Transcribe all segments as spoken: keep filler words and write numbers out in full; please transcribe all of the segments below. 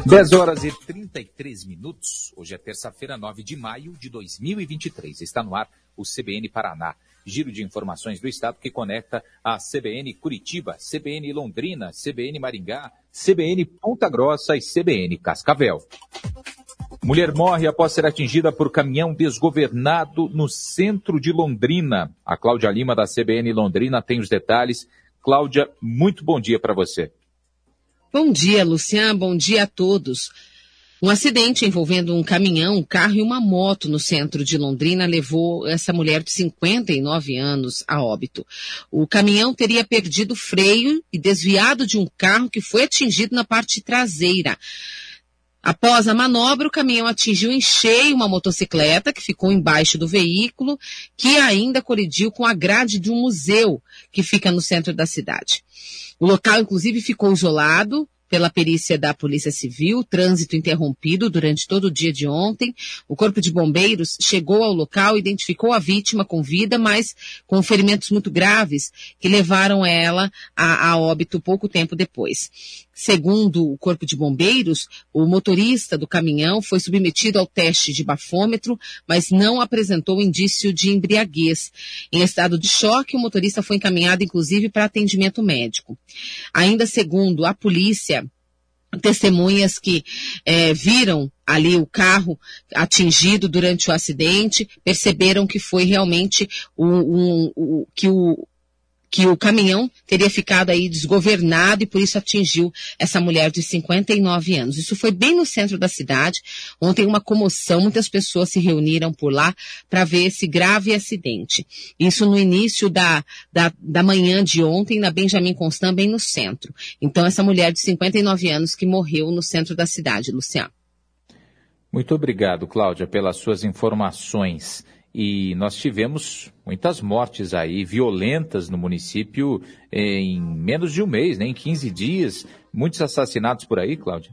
dez horas e trinta e três minutos. Hoje é terça-feira, nove de maio de dois mil e vinte e três. Está no ar o C B N Paraná. Giro de informações do Estado que conecta a C B N Curitiba, C B N Londrina, C B N Maringá, C B N Ponta Grossa e C B N Cascavel. Mulher morre após ser atingida por caminhão desgovernado no centro de Londrina. A Cláudia Lima, da C B N Londrina, tem os detalhes. Cláudia, muito bom dia para você. Bom dia, Luciano. Bom dia a todos. Um acidente envolvendo um caminhão, um carro e uma moto no centro de Londrina levou essa mulher de cinquenta e nove anos a óbito. O caminhão teria perdido o freio e desviado de um carro que foi atingido na parte traseira. Após a manobra, o caminhão atingiu em cheio uma motocicleta que ficou embaixo do veículo, que ainda colidiu com a grade de um museu que fica no centro da cidade. O local, inclusive, ficou isolado pela perícia da Polícia Civil, trânsito interrompido durante todo o dia de ontem. O Corpo de Bombeiros chegou ao local, identificou a vítima com vida, mas com ferimentos muito graves que levaram ela a, a óbito pouco tempo depois. Segundo o Corpo de Bombeiros, o motorista do caminhão foi submetido ao teste de bafômetro, mas não apresentou indício de embriaguez. Em estado de choque, o motorista foi encaminhado, inclusive, para atendimento médico. Ainda segundo a polícia, testemunhas que eh, viram ali o carro atingido durante o acidente, perceberam que foi realmente o, um, o, que o que o caminhão teria ficado aí desgovernado e por isso atingiu essa mulher de cinquenta e nove anos. Isso foi bem no centro da cidade. Ontem uma comoção, muitas pessoas se reuniram por lá para ver esse grave acidente. Isso no início da, da, da manhã de ontem, na Benjamin Constant, bem no centro. Então essa mulher de cinquenta e nove anos que morreu no centro da cidade, Luciano. Muito obrigado, Cláudia, pelas suas informações. E nós tivemos muitas mortes aí, violentas no município em menos de um mês, né? Em quinze dias. Muitos assassinatos por aí, Cláudia?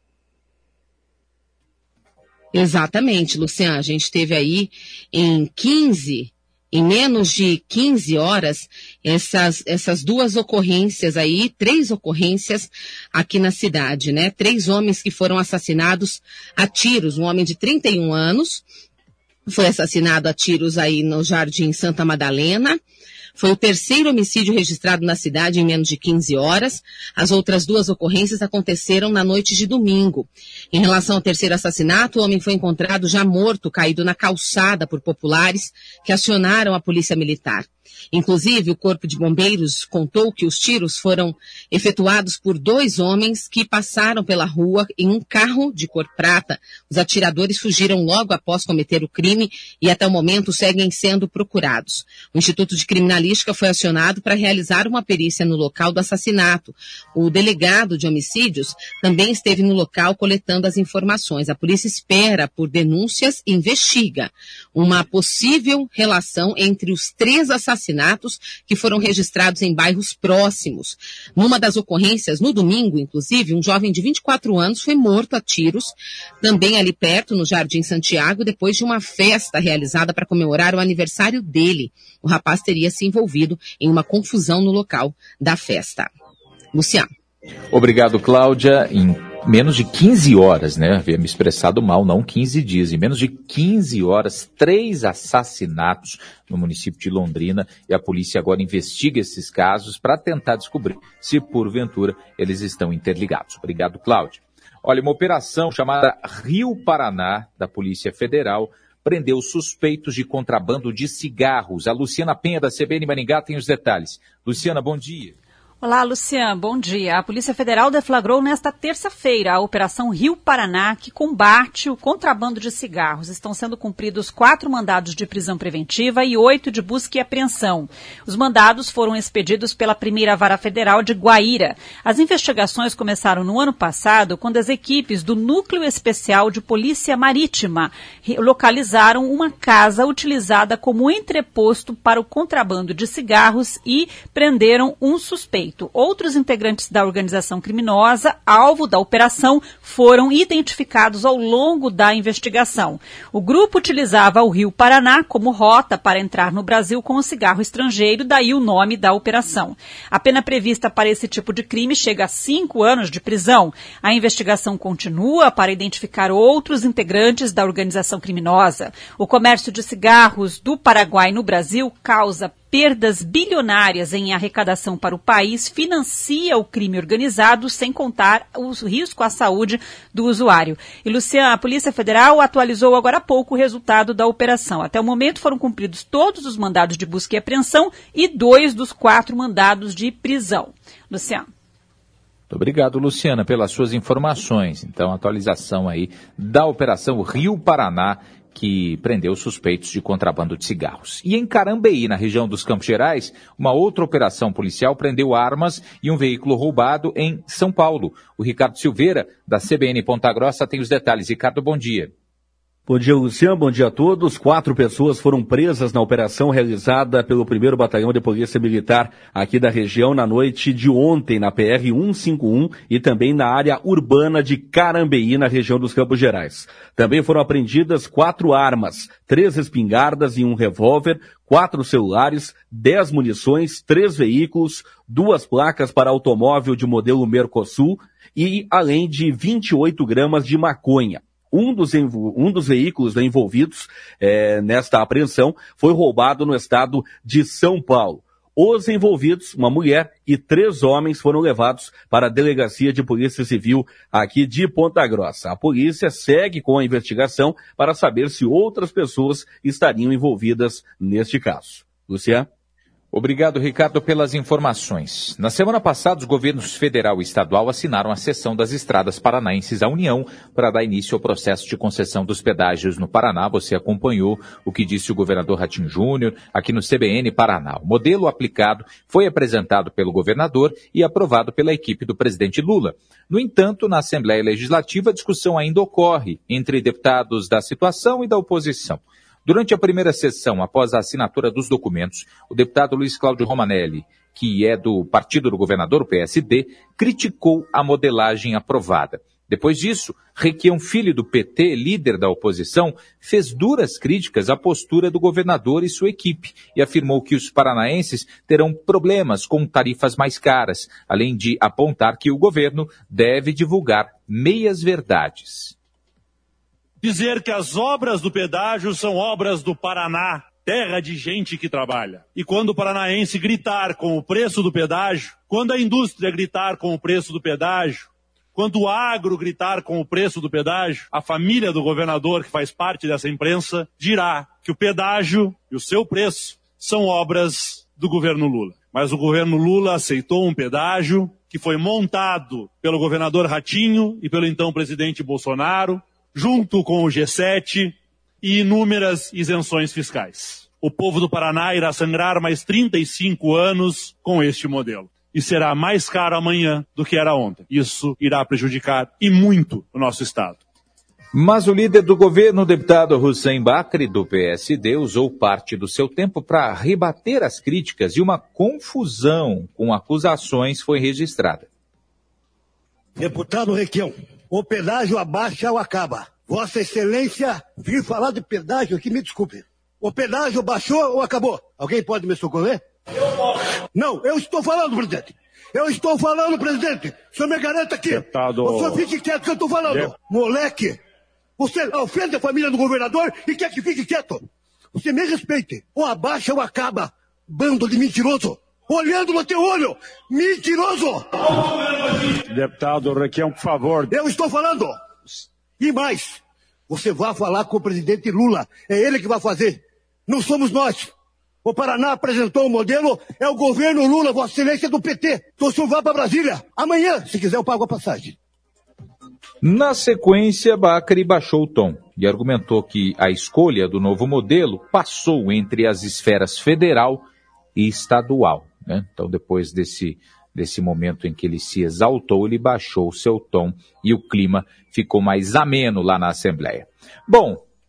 Exatamente, Luciano. A gente teve aí em quinze, em menos de quinze horas, essas, essas duas ocorrências aí, três ocorrências aqui na cidade, né? Três homens que foram assassinados a tiros. Um homem de trinta e um anos foi assassinado a tiros aí no Jardim Santa Madalena. Foi o terceiro homicídio registrado na cidade em menos de quinze horas. As outras duas ocorrências aconteceram na noite de domingo. Em relação ao terceiro assassinato, o homem foi encontrado já morto, caído na calçada por populares que acionaram a polícia militar. Inclusive, o Corpo de Bombeiros contou que os tiros foram efetuados por dois homens que passaram pela rua em um carro de cor prata. Os atiradores fugiram logo após cometer o crime e até o momento seguem sendo procurados. O Instituto de Criminalística foi acionado para realizar uma perícia no local do assassinato. O delegado de homicídios também esteve no local coletando as informações. A polícia espera por denúncias e investiga uma possível relação entre os três assassinatos que foram registrados em bairros próximos. Numa das ocorrências, no domingo, inclusive, um jovem de vinte e quatro anos foi morto a tiros, também ali perto, no Jardim Santiago, depois de uma festa realizada para comemorar o aniversário dele. O rapaz teria se envolvido em uma confusão no local da festa. Luciano. Obrigado, Cláudia. Em menos de quinze horas, né? Havia me expressado mal, não quinze dias. Em menos de quinze horas, três assassinatos no município de Londrina e a polícia agora investiga esses casos para tentar descobrir se, porventura, eles estão interligados. Obrigado, Cláudia. Olha, uma operação chamada Rio Paraná, da Polícia Federal, prendeu suspeitos de contrabando de cigarros. A Luciana Penha, da C B N Maringá, tem os detalhes. Luciana, bom dia. Olá, Luciano, bom dia. A Polícia Federal deflagrou nesta terça-feira a Operação Rio Paraná, que combate o contrabando de cigarros. Estão sendo cumpridos quatro mandados de prisão preventiva e oito de busca e apreensão. Os mandados foram expedidos pela primeira Vara Federal de Guaíra. As investigações começaram no ano passado, quando as equipes do Núcleo Especial de Polícia Marítima localizaram uma casa utilizada como entreposto para o contrabando de cigarros e prenderam um suspeito. suspeito. Outros integrantes da organização criminosa, alvo da operação, foram identificados ao longo da investigação. O grupo utilizava o Rio Paraná como rota para entrar no Brasil com o cigarro estrangeiro, daí o nome da operação. A pena prevista para esse tipo de crime chega a cinco anos de prisão. A investigação continua para identificar outros integrantes da organização criminosa. O comércio de cigarros do Paraguai no Brasil causa perdas bilionárias em arrecadação para o país, financia o crime organizado, sem contar o risco à saúde do usuário. E, Luciana, a Polícia Federal atualizou agora há pouco o resultado da operação. Até o momento foram cumpridos todos os mandados de busca e apreensão e dois dos quatro mandados de prisão. Luciana. Muito obrigado, Luciana, pelas suas informações. Então, atualização aí da Operação Rio Paraná, que prendeu suspeitos de contrabando de cigarros. E em Carambeí, na região dos Campos Gerais, uma outra operação policial prendeu armas e um veículo roubado em São Paulo. O Ricardo Silveira, da C B N Ponta Grossa, tem os detalhes. Ricardo, bom dia. Bom dia, Luciano. Bom dia a todos. Quatro pessoas foram presas na operação realizada pelo primeiro Batalhão de Polícia Militar aqui da região na noite de ontem, na P R cento e cinquenta e um e também na área urbana de Carambeí, na região dos Campos Gerais. Também foram apreendidas quatro armas, três espingardas e um revólver, quatro celulares, dez munições, três veículos, duas placas para automóvel de modelo Mercosul e além de vinte e oito gramas de maconha. Um dos, um dos veículos envolvidos é, nesta apreensão foi roubado no estado de São Paulo. Os envolvidos, uma mulher e três homens, foram levados para a Delegacia de Polícia Civil aqui de Ponta Grossa. A polícia segue com a investigação para saber se outras pessoas estariam envolvidas neste caso. Luciano? Obrigado, Ricardo, pelas informações. Na semana passada, os governos federal e estadual assinaram a cessão das estradas paranaenses à União para dar início ao processo de concessão dos pedágios no Paraná. Você acompanhou o que disse o governador Ratinho Júnior aqui no C B N Paraná. O modelo aplicado foi apresentado pelo governador e aprovado pela equipe do presidente Lula. No entanto, na Assembleia Legislativa, a discussão ainda ocorre entre deputados da situação e da oposição. Durante a primeira sessão, após a assinatura dos documentos, o deputado Luiz Cláudio Romanelli, que é do partido do governador, o P S D, criticou a modelagem aprovada. Depois disso, Requião Filho, do P T, líder da oposição, fez duras críticas à postura do governador e sua equipe e afirmou que os paranaenses terão problemas com tarifas mais caras, além de apontar que o governo deve divulgar meias-verdades. Dizer que as obras do pedágio são obras do Paraná, terra de gente que trabalha. E quando o paranaense gritar com o preço do pedágio, quando a indústria gritar com o preço do pedágio, quando o agro gritar com o preço do pedágio, a família do governador, que faz parte dessa imprensa, dirá que o pedágio e o seu preço são obras do governo Lula. Mas o governo Lula aceitou um pedágio que foi montado pelo governador Ratinho e pelo então presidente Bolsonaro, junto com o G sete e inúmeras isenções fiscais. O povo do Paraná irá sangrar mais trinta e cinco anos com este modelo. E será mais caro amanhã do que era ontem. Isso irá prejudicar e muito o nosso Estado. Mas o líder do governo, o deputado Hussein Bacri, do P S D, usou parte do seu tempo para rebater as críticas e uma confusão com acusações foi registrada. Deputado Requião, o pedágio abaixa ou acaba? Vossa Excelência, vir falar de pedágio aqui, me desculpe. O pedágio baixou ou acabou? Alguém pode me socorrer? Eu posso. Não, eu estou falando, presidente. Eu estou falando, presidente. O senhor me garanta aqui. Deputado... O senhor fique quieto que eu estou falando. De... Moleque, você ofende a família do governador e quer que fique quieto. Você me respeite. Ou abaixa ou acaba. Bando de mentiroso. Olhando no teu olho. Mentiroso. Deputado Requião, por favor. Eu estou falando. E mais, você vai falar com o presidente Lula. É ele que vai fazer. Não somos nós. O Paraná apresentou um modelo, é o governo Lula, Vossa Excelência, do P T. Então o senhor vai para Brasília. Amanhã, se quiser, eu pago a passagem. Na sequência, Bacri baixou o tom e argumentou que a escolha do novo modelo passou entre as esferas federal e estadual. Né? Então, depois desse, desse momento em que ele se exaltou, ele baixou o seu tom e o clima ficou mais ameno lá na Assembleia. Bom,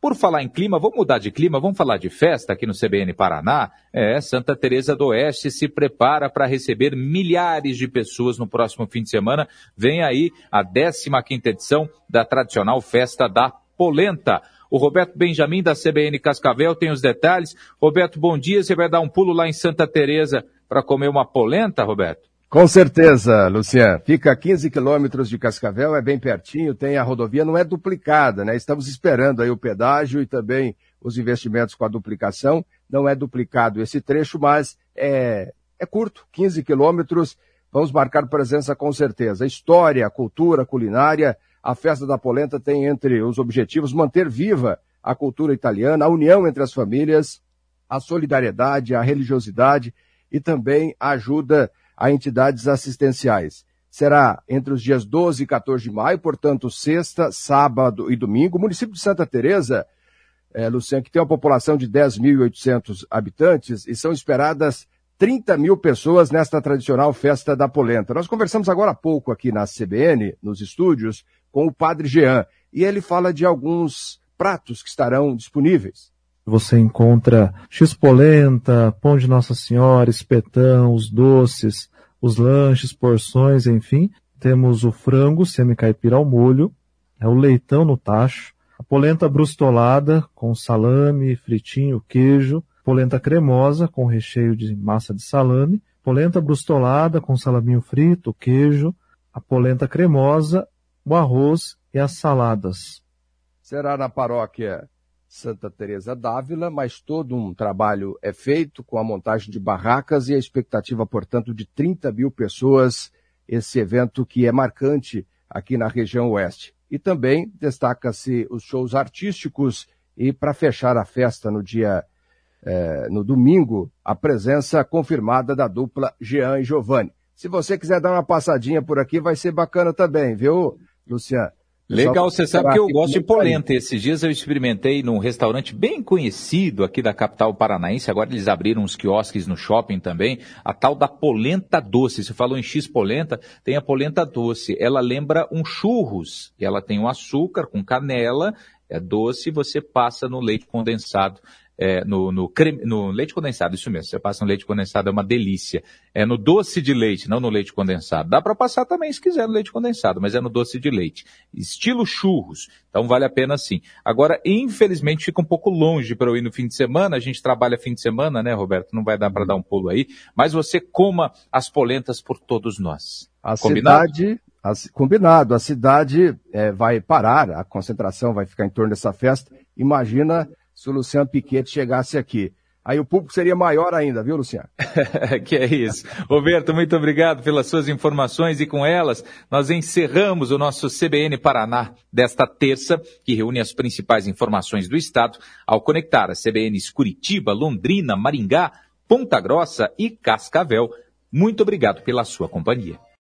Por falar em clima, vamos mudar de clima, vamos falar de festa aqui no C B N Paraná. É, Santa Teresa do Oeste se prepara para receber milhares de pessoas no próximo fim de semana. Vem aí a décima quinta edição da tradicional Festa da Polenta. O Roberto Benjamin, da C B N Cascavel, tem os detalhes. Roberto, bom dia. Você vai dar um pulo lá em Santa Teresa para comer uma polenta, Roberto? Com certeza, Luciano. Fica a quinze quilômetros de Cascavel, é bem pertinho, tem a rodovia, não é duplicada, né? Estamos esperando aí o pedágio e também os investimentos com a duplicação. Não é duplicado esse trecho, mas é, é curto, quinze quilômetros. Vamos marcar presença com certeza. História, cultura, culinária. A Festa da Polenta tem entre os objetivos manter viva a cultura italiana, a união entre as famílias, a solidariedade, a religiosidade e também a ajuda a entidades assistenciais. Será entre os dias doze e quatorze de maio, portanto, sexta, sábado e domingo. O município de Santa Teresa, é, Luciano, que tem uma população de dez mil e oitocentos habitantes e são esperadas trinta mil pessoas nesta tradicional Festa da Polenta. Nós conversamos agora há pouco aqui na C B N, nos estúdios, com o Padre Jean, e ele fala de alguns pratos que estarão disponíveis. Você encontra x-polenta, pão de Nossa Senhora, espetão, os doces, os lanches, porções, enfim. Temos o frango semi-caipira ao molho, é o leitão no tacho, a polenta brustolada com salame, fritinho, queijo, polenta cremosa com recheio de massa de salame, polenta brustolada com salaminho frito, queijo, a polenta cremosa, o arroz e as saladas. Será na paróquia Santa Teresa d'Ávila, mas todo um trabalho é feito com a montagem de barracas e a expectativa, portanto, de trinta mil pessoas, esse evento que é marcante aqui na região oeste. E também destaca-se os shows artísticos e, para fechar a festa no dia, eh, no domingo, a presença confirmada da dupla Jean e Giovanni. Se você quiser dar uma passadinha por aqui, vai ser bacana também, viu, Luciano? Legal, você sabe que eu gosto de polenta. Esses dias eu experimentei num restaurante bem conhecido aqui da capital paranaense. Agora eles abriram uns quiosques no shopping também. A tal da polenta doce. Você falou em X-polenta, tem a polenta doce. Ela lembra um churros. E ela tem um açúcar com canela, é doce, você passa no leite condensado. É, no, no, creme, no leite condensado, isso mesmo, você passa no leite condensado, é uma delícia. É no doce de leite, não no leite condensado. Dá para passar também se quiser no leite condensado, mas é no doce de leite. Estilo churros, então vale a pena sim. Agora, infelizmente, fica um pouco longe para eu ir no fim de semana, a gente trabalha fim de semana, né, Roberto? Não vai dar para dar um pulo aí, mas você coma as polentas por todos nós. A Combinado? cidade, a, combinado, a cidade é, vai parar, a concentração vai ficar em torno dessa festa. Imagina se o Luciano Piquet chegasse aqui. Aí o público seria maior ainda, viu, Luciano? Que é isso. Roberto, muito obrigado pelas suas informações e com elas nós encerramos o nosso C B N Paraná desta terça, que reúne as principais informações do estado ao conectar as C B Ns Curitiba, Londrina, Maringá, Ponta Grossa e Cascavel. Muito obrigado pela sua companhia.